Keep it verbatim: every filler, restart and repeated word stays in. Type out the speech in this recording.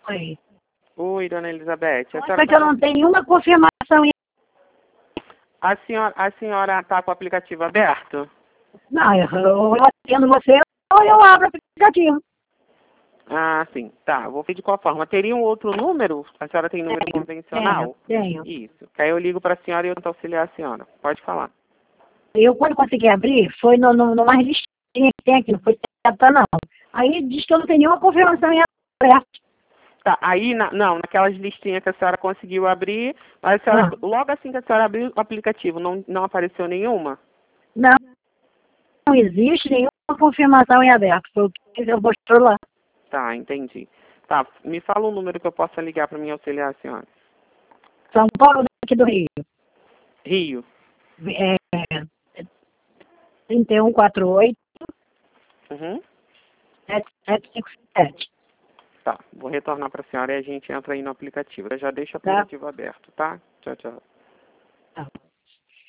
Oi. Oi, dona Elizabeth. A Só senhora, que eu não tenho nenhuma confirmação. a senhora, a senhora tá com o aplicativo aberto? Não, eu, eu atendo você ou eu abro o aplicativo. Ah, sim. Tá, vou ver de qual forma. Teria um outro número? A senhora tem número Tenho, convencional? tenho. Isso. Que aí eu ligo para a senhora e eu tento auxiliar a senhora. Pode falar. Eu, quando consegui abrir, foi no, no, numa listinha que tem aqui, não foi certa, não. Aí diz que eu não tenho nenhuma confirmação em aberto. Tá, aí, na, não, naquelas listinhas que a senhora conseguiu abrir, mas a senhora, Ah. logo assim que a senhora abriu o aplicativo, não, não apareceu nenhuma? Não, não existe nenhuma confirmação em aberto. Foi o que eu mostrou lá. Tá, entendi. Tá, me fala um número que eu possa ligar para mim auxiliar a senhora. São Paulo, aqui do Rio. Rio. É, trinta e um, quarenta e oito, Uhum. sete sete cinco sete. Tá, vou retornar para a senhora e a gente entra aí no aplicativo. Eu já deixo o Tá? aplicativo aberto, tá? Tchau, tchau. Tá.